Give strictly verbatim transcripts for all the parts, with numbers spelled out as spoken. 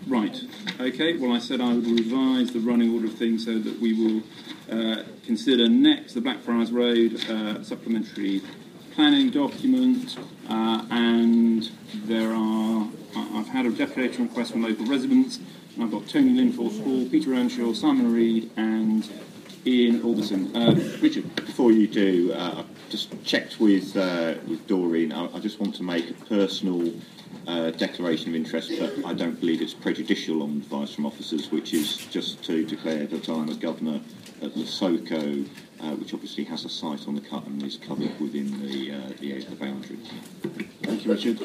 Right. Okay. Well, I said I would revise the running order of things so that we will uh, consider next the Blackfriars Road uh, supplementary planning document, uh, and there are. I've had a declaration request from local residents, and I've got Tony Linforth Hall, Peter Earnshaw, Simon Reed, and Ian Alderson. Uh, Richard. Before you do, uh, I've just checked with uh, with Doreen. I, I just want to make a personal uh, declaration of interest, but I don't believe it's prejudicial on advice from officers, which is just to declare that I'm a governor at Lesoko, uh, which obviously has a site on the cut and is covered within the uh, the, the boundary. Thank you, Richard.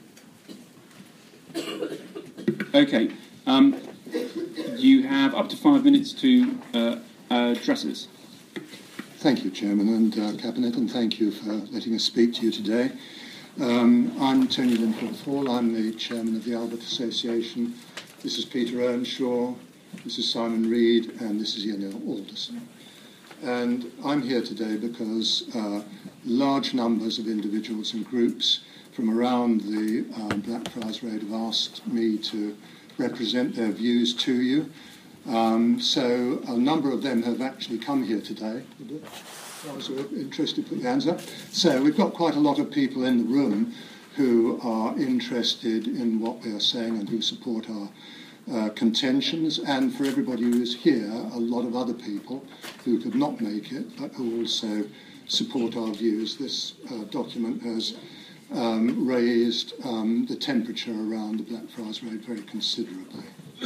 Okay. Um, you have up to five minutes to uh, address us. Thank you, Chairman and uh, Cabinet, and thank you for letting us speak to you today. Um, I'm Tony Linforth Hall. I'm the Chairman of the Albert Association. This is Peter Earnshaw, this is Simon Reed, and this is Ian Alderson. And I'm here today because uh, large numbers of individuals and groups from around the uh, Blackfriars Road have asked me to represent their views to you. Um, so a number of them have actually come here today. Those who are interested, put your hands up. So we've got quite a lot of people in the room who are interested in what we are saying and who support our uh, contentions. And for everybody who is here, a lot of other people who could not make it, but who also support our views. This uh, document has um, raised um, the temperature around the Blackfriars Road very considerably.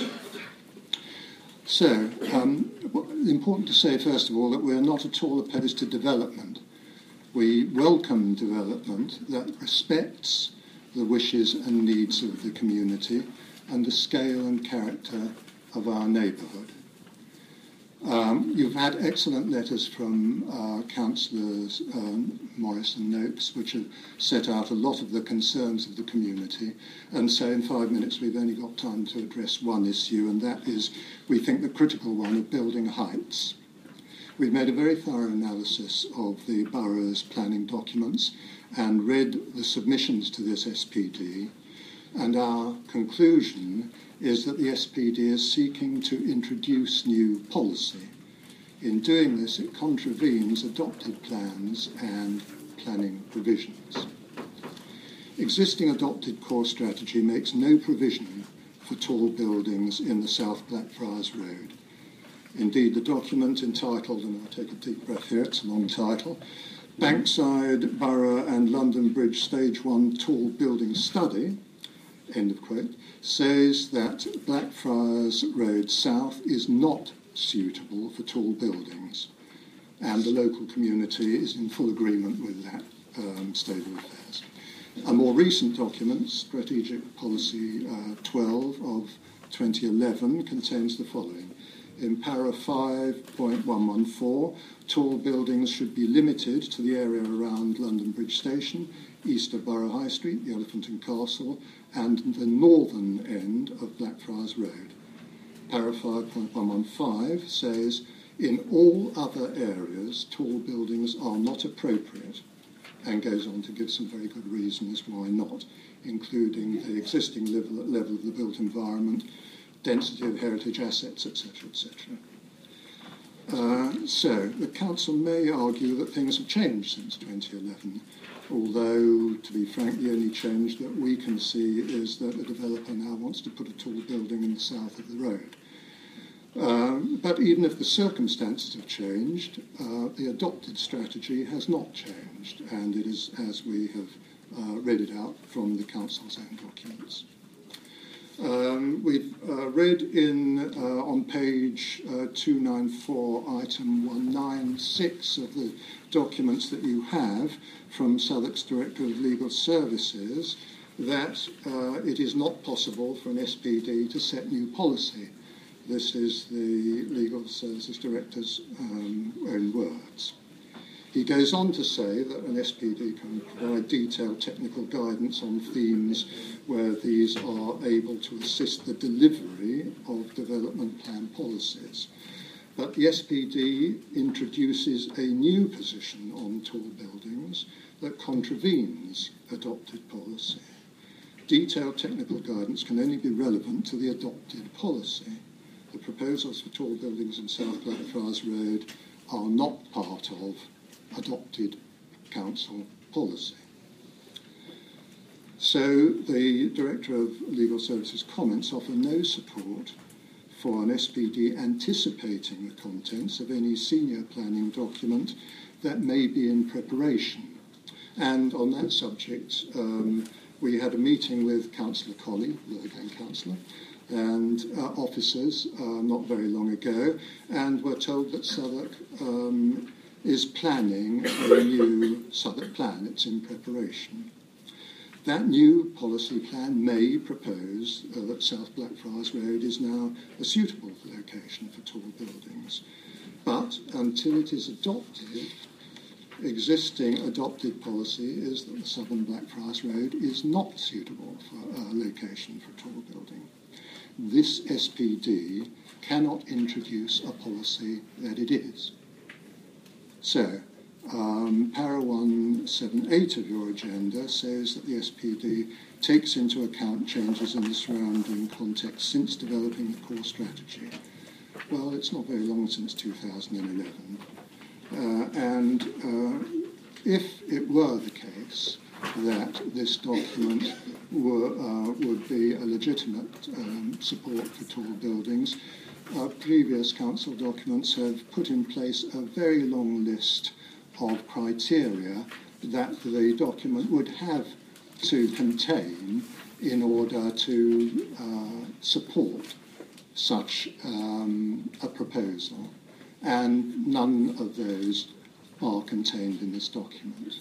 So, um, important to say, first of all, that we're not at all opposed to development. We welcome development that respects the wishes and needs of the community and the scale and character of our neighbourhood. Um, you've had excellent letters from uh, Councillors um, Morris and Noakes, which have set out a lot of the concerns of the community. And so in five minutes we've only got time to address one issue, and that is, we think, the critical one of building heights. We've made a very thorough analysis of the borough's planning documents and read the submissions to this S P D, and our conclusion is that the S P D is seeking to introduce new policy. In doing this, it contravenes adopted plans and planning provisions. Existing adopted core strategy makes no provision for tall buildings in the South Blackfriars Road. Indeed, the document entitled, and I'll take a deep breath here, it's a long title, Bankside Borough and London Bridge Stage one Tall Building Study, end of quote, says that Blackfriars Road South is not suitable for tall buildings, and the local community is in full agreement with that um, state of affairs. A more recent document, Strategic Policy uh, twelve of twenty eleven, contains the following. In para five point one one four, tall buildings should be limited to the area around London Bridge Station, east of Borough High Street, the Elephant and Castle, and the northern end of Blackfriars Road. Para five point one one five says, in all other areas, tall buildings are not appropriate, and goes on to give some very good reasons why not, including the existing level, level of the built environment, density of heritage assets, et cetera, et cetera. Uh, so, the Council may argue that things have changed since twenty eleven, although, to be frank, the only change that we can see is that a developer now wants to put a tall building in the south of the road. Um, but even if the circumstances have changed, uh, the adopted strategy has not changed, and it is as we have uh, read it out from the Council's own documents. Um, we've uh, read in uh, on page uh, two ninety-four, item one ninety-six of the documents that you have from Southwark's Director of Legal Services that uh, it is not possible for an S P D to set new policy. This is the Legal Services Director's um, own words. He goes on to say that an S P D can provide detailed technical guidance on themes where these are able to assist the delivery of development plan policies. But the S P D introduces a new position on tall buildings that contravenes adopted policy. Detailed technical guidance can only be relevant to the adopted policy. The proposals for tall buildings in South Blackfriars Road are not part of adopted council policy. So the Director of Legal Services comments offer no support for an S P D anticipating the contents of any senior planning document that may be in preparation. And on that subject, um, we had a meeting with Councillor Colley, the again Councillor, and uh, officers uh, not very long ago, and were told that Southwark um, is planning a new Southwark plan. It's in preparation. That new policy plan may propose uh, that South Blackfriars Road is now a suitable location for tall buildings. But until it is adopted, existing adopted policy is that the Southern Blackfriars Road is not suitable for a location for a tall building. This S P D cannot introduce a policy that it is. So, um, para one seventy-eight of your agenda says that the S P D takes into account changes in the surrounding context since developing the core strategy. Well, it's not very long since two thousand eleven. Uh, and uh, if it were the case that this document were, uh, would be a legitimate um, support for tall buildings, uh, previous council documents have put in place a very long list of criteria that the document would have to contain in order to uh, support such um, a proposal. And none of those are contained in this document.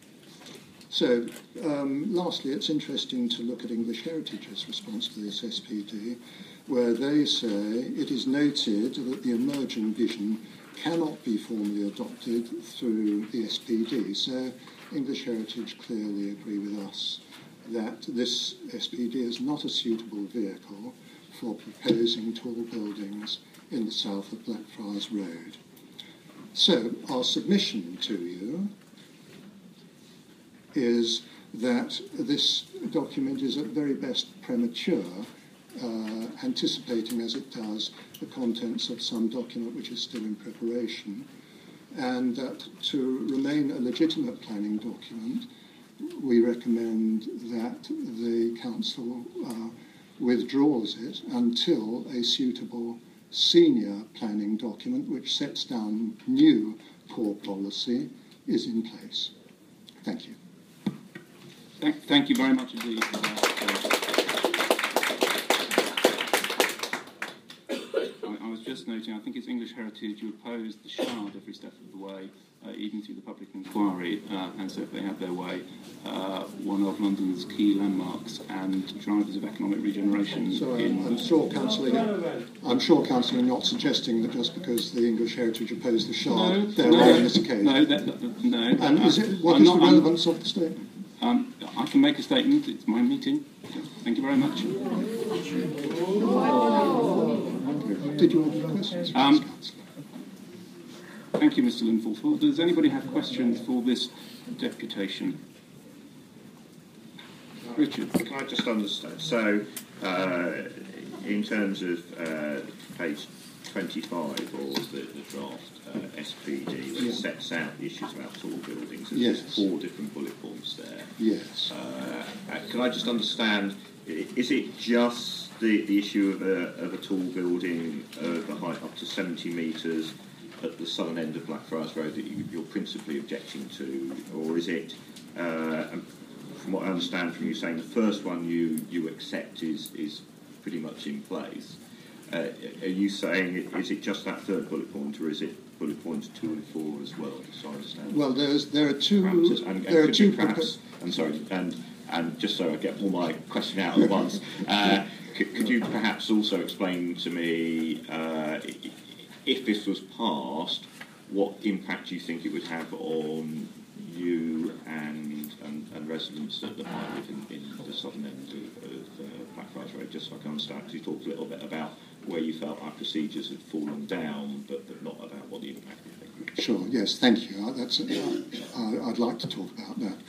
So, um, lastly, it's interesting to look at English Heritage's response to this S P D, where they say it is noted that the emerging vision cannot be formally adopted through the S P D. So, English Heritage clearly agree with us that this S P D is not a suitable vehicle for proposing tall buildings in the south of Blackfriars Road. So our submission to you is that this document is at very best premature, uh, anticipating as it does the contents of some document which is still in preparation, and that to remain a legitimate planning document, we recommend that the council uh, withdraws it until a suitable senior planning document which sets down new core policy is in place. Thank you. Thank, thank you very much indeed for that. Uh, I, I was just noting, I think it's English Heritage who opposed the Shard every step of the way, uh, even through the public inquiry, uh, and so if they have their way, uh, one of London's key landmarks and drivers of economic regeneration. So in I'm sure, Councillor, I'm sure, Councillor, not suggesting that just because the English Heritage opposed the Shard, no, they're no, wrong on this occasion. No, that, that, no. And is it, what I'm is not, the relevance I'm, of the statement? Um, I can make a statement. It's my meeting. Thank you very much. Did you have any questions? Um, thank you, Mister Linforth. Does anybody have questions for this deputation? Richard. Can I just understand? So, uh, in terms of uh, page twenty-five or the, the draft uh, S P D, which yeah. sets out the issues about tall buildings, and yes. there's four different bullet points there. Yes. Uh, can I just understand, is it just the, the issue of a, of a tall building of a height up to seventy metres at the southern end of Blackfriars Road that you, you're principally objecting to, or is it, uh, from what I understand from you saying, the first one you, you accept is, is pretty much in place? Uh, are you saying, is it just that third bullet point, or is it bullet points two and four as well? So I understand. Well, there's there are two. Perhaps, and, and there are two. Perhaps, I'm sorry, and and just so I get all my question out at once, uh, could, could you perhaps also explain to me, uh, if this was passed, what impact you think it would have on you and and, and residents that, that might live in, in the southern end of, of uh, Blackfriars Road, just so I can understand, because you talked a little bit about where you felt our procedures had fallen down, but, but not about what the impact would be. Sure, yes, thank you. That's, uh, I'd like to talk about that.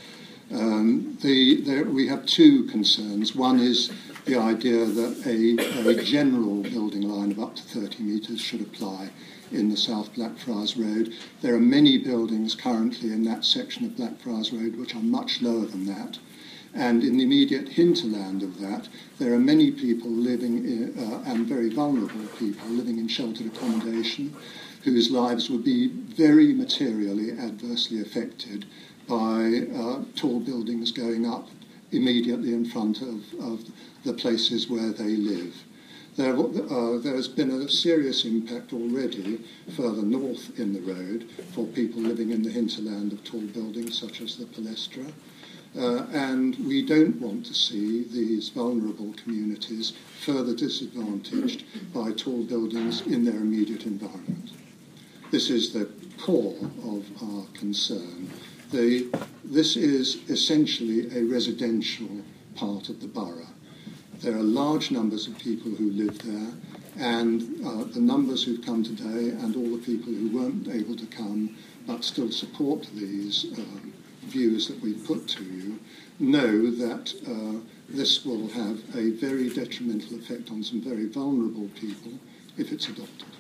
Um, the, there, we have two concerns. One is the idea that a, a general building line of up to thirty metres should apply in the South Blackfriars Road. There are many buildings currently in that section of Blackfriars Road which are much lower than that. And in the immediate hinterland of that, there are many people living in, uh, and very vulnerable people living in sheltered accommodation whose lives would be very materially adversely affected by uh, tall buildings going up immediately in front of, of the places where they live. There, uh, there has been a serious impact already further north in the road for people living in the hinterland of tall buildings such as the Palestra. Uh, and we don't want to see these vulnerable communities further disadvantaged by tall buildings in their immediate environment. This is the core of our concern. The, this is essentially a residential part of the borough. There are large numbers of people who live there, and uh, the numbers who've come today and all the people who weren't able to come but still support these um, views that we've put to you know that uh, this will have a very detrimental effect on some very vulnerable people if it's adopted.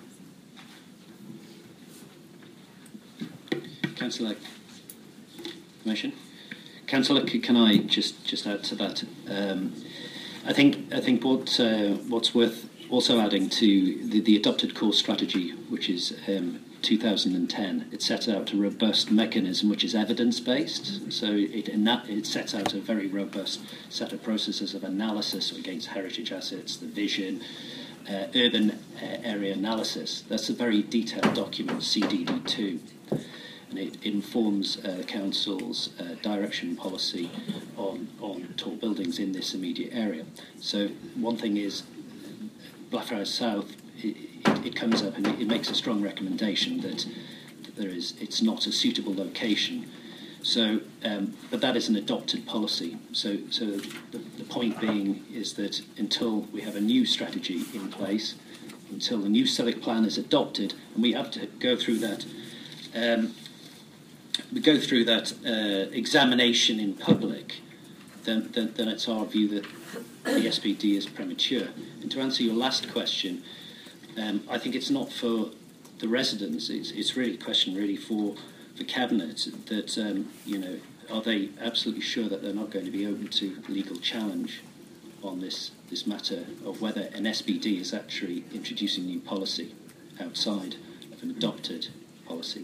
Councillor, Commission. Councillor, can I just, just add to that? Um, I think I think what uh, what's worth also adding to the, the adopted core strategy, which is um, two thousand ten, it sets out a robust mechanism which is evidence-based. So it, it sets out a very robust set of processes of analysis against heritage assets, the vision, uh, urban uh, area analysis. That's a very detailed document, C D D two. And it informs uh, Council's uh, direction policy on, on tall buildings in this immediate area. So one thing is, Blackfriars South, it, it, it comes up and it, it makes a strong recommendation that, that there is, it's not a suitable location. So, um, but that is an adopted policy. So, so the, the point being is that until we have a new strategy in place, until the new civic plan is adopted, and we have to go through that. Um, we go through that uh, examination in public, then, then, then it's our view that the S P D is premature. And to answer your last question, um, I think it's not for the residents, it's, it's really a question really for the Cabinet that, um, you know, are they absolutely sure that they're not going to be open to legal challenge on this, this matter of whether an S P D is actually introducing new policy outside of an adopted policy?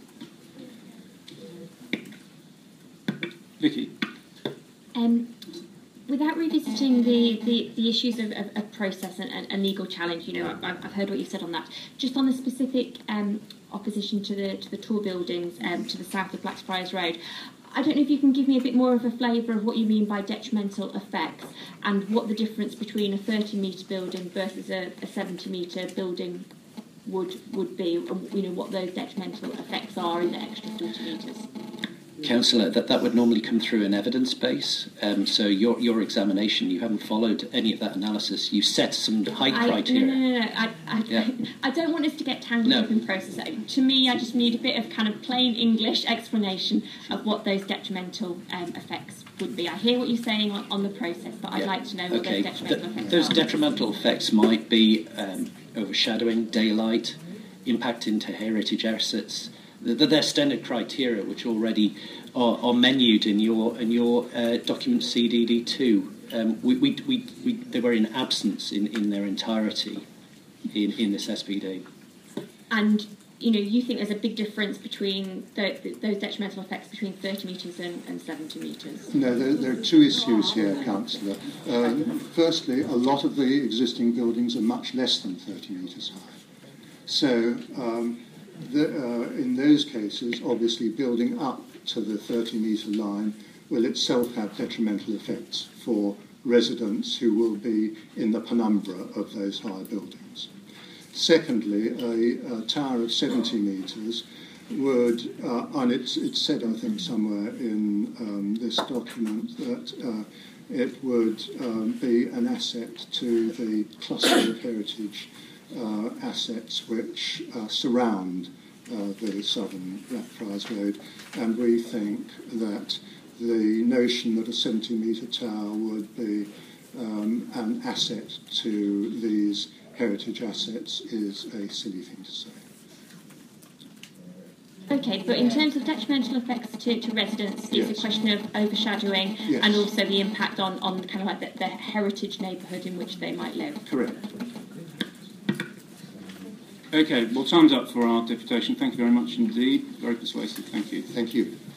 Vicky. Um, without revisiting the, the, the issues of, of, of process and, and, and legal challenge, you know, I've, I've heard what you've said on that. Just on the specific um, opposition to the to the tall buildings um, to the south of Blackfriars Road, I don't know if you can give me a bit more of a flavour of what you mean by detrimental effects and what the difference between a thirty metre building versus a, a seventy metre building would would be, and you know what those detrimental effects are in the extra forty metres. Councillor, that, that would normally come through an evidence base. Um, so your your examination, you haven't followed any of that analysis. You set some high I, criteria. No, no, no, no. I, I, yeah. I don't want us to get tangled no. up in process. To me, I just need a bit of kind of plain English explanation of what those detrimental um, effects would be. I hear what you're saying on, on the process, but I'd yeah. like to know what okay. those detrimental the, effects those are. Those detrimental effects might be um, overshadowing, daylight, impact into heritage assets. They're standard criteria which already are, are menued in your in your uh, document C D D two. Um, we, we, we, we, they were in absence in, in their entirety in, in this S P D. And you know, you think there's a big difference between the, the, those detrimental effects between thirty metres and, and seventy metres? No, there, there are two issues here, Councillor. Um, firstly, a lot of the existing buildings are much less than thirty metres high. So, um, The, uh, in those cases, obviously building up to the thirty metre line will itself have detrimental effects for residents who will be in the penumbra of those high buildings. Secondly, a, a tower of seventy metres would, uh, and it's, it's said I think somewhere in um, this document that uh, it would um, be an asset to the cluster of heritage Uh, assets which uh, surround uh, the southern Blackfriars Road, and we think that the notion that a seventy metre tower would be um, an asset to these heritage assets is a silly thing to say. Okay, but in terms of detrimental effects to, to residents, it's Yes. a question of overshadowing Yes. and also the impact on, on kind of like the, the heritage neighbourhood in which they might live. Correct. Okay, well, time's up for our deputation. Thank you very much indeed. Very persuasive. Thank you. Thank you.